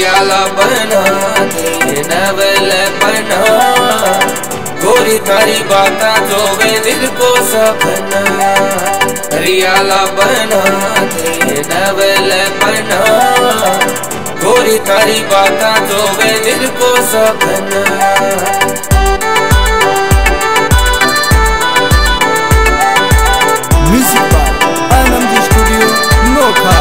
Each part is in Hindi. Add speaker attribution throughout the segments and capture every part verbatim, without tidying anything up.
Speaker 1: हरियाला बना दे नवल बना, गोरी थारी बाता जोवे दिल को सपना। हरियाला बना दे नवल बना, गोरी थारी बाता जोवे दिल को सपना।
Speaker 2: Music by Anand studio Nokha.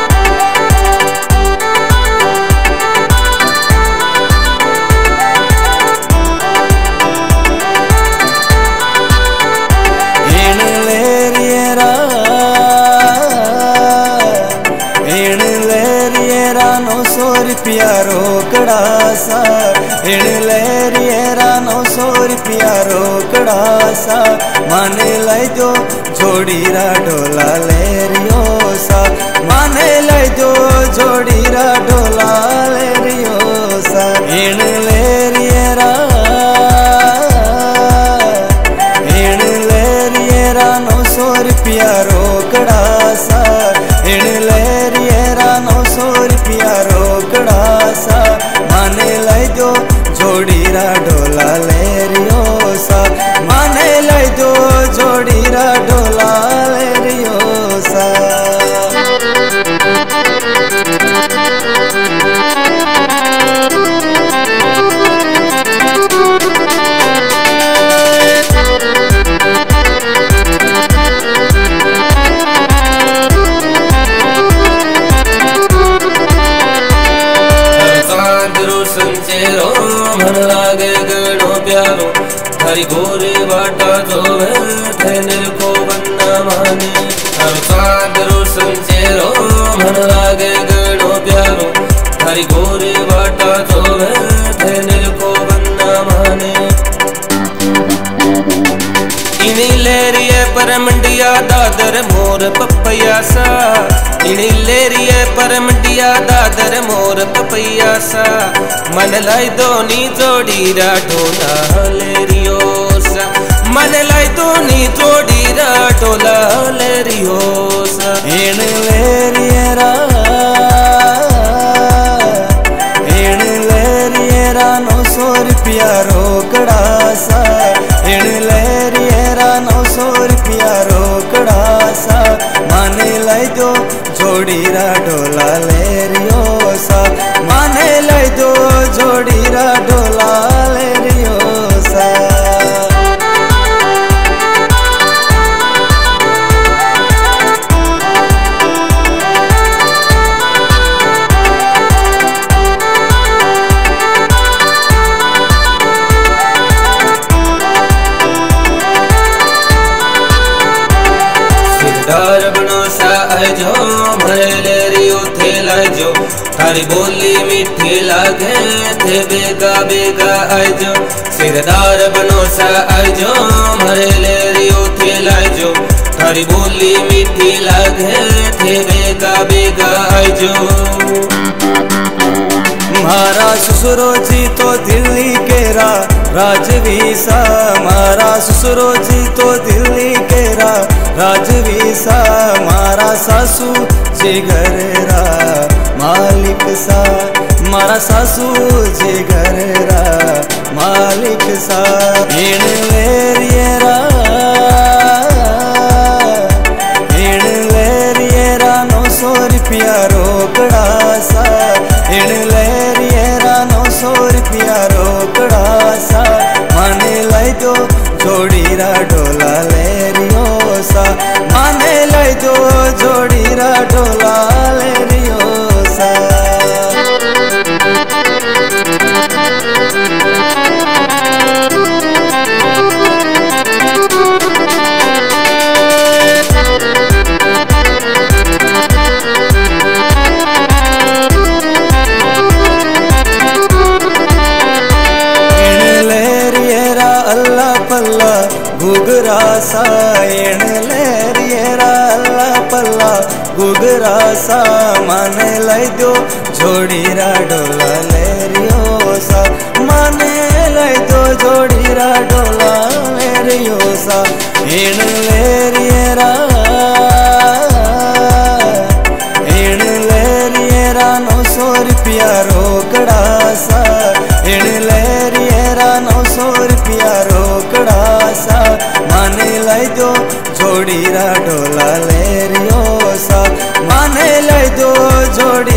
Speaker 2: रुपया रोकड़ा सा हिण लेरियरा नौ सौ रुपया रोकड़ा सा, माने लाई दो जोड़ी रा ढोला लेरियो सा, माने लाई दो जोड़ी रा ढोला लेरियो सा। हिण लेरियरा हिण लेरियरा नौ सौ रुपया रोकड़ा सा, हिण लेरियरा नौ सौ रुपया रोकड़ा सा, माने लाई दो जोड़ी रा ढोला लेरियो सा, माने लाई दो जोड़ी रा ढोला लेरियो सा।
Speaker 1: मन लागे गणो प्यारो थारी गोरे बाटा जोवे दिल को बन्ना माने। हर चांद रोशन चेहरो मन लागे गणो प्यारो थारी गोरे बाटा जोवे दिल को बन्ना माने। इनी लेरिए पर मंडिया दादर मोर पपैया सा, इनी लेरिए पर मंडिया दादर मोर पपैया सा, मन लाई दोनी जोड़ी रा ढोला लेरियो सा, मन लाई दोनी जोड़ी रा ढोला लेरियो सा।
Speaker 2: हिण लेरियरा हिण लेरियरा नौ सौ रुपया रोकड़ा सा, हिण लेरियरा नौ सौ रुपया रोकड़ा सा, माने लाई दो जोड़ी रा ढोला लेरियो सा, माने लाई दो जोड़ी रा ढोला लेरियो सा।
Speaker 1: सिरदार बनो सा आजो मरे लेरियो थे लाजो, थारी बोली मीठी लागे थे बेगा बेगा आजो। सिरदार बनो सा आजो मरे लेरियो थे लाजो, थारी बोली मीठी लागे थे बेगा बेगा आजो।
Speaker 2: मारा ससुरो जी तो दिल्ली केरा राजवीसा, मारा ससुरो जी तो दिल्ली केरा राजवीसा, मारा सासू जे घरेरा मालिक सा, मारा सासू जे घरेरा मालिक सा। हिण लेरियरा हिण लेरियरा नौ सौ रुपया रोकड़ा सा, हिण लेरियरा नौ सौ रुपया रोकड़ा सा, माने लाई दो जोड़ी रा ढोला लेरियो सा, माने लाई दो जोड़ी रा ढोला लेरियो सा। गुगरा सा हिण लेरियरा अल्लाह पल्ला गुगरा सा, माने लाई दो जोड़ी रा ढोला लेरियो सा, माने लाई दो जोड़ी रा ढोला लेरियो सा। हिण लेरियरा हिण लेरियरा नौ सौ रुपया रो जोड़ी रा ढोला ले रियो सा माने लई दो जोड़ी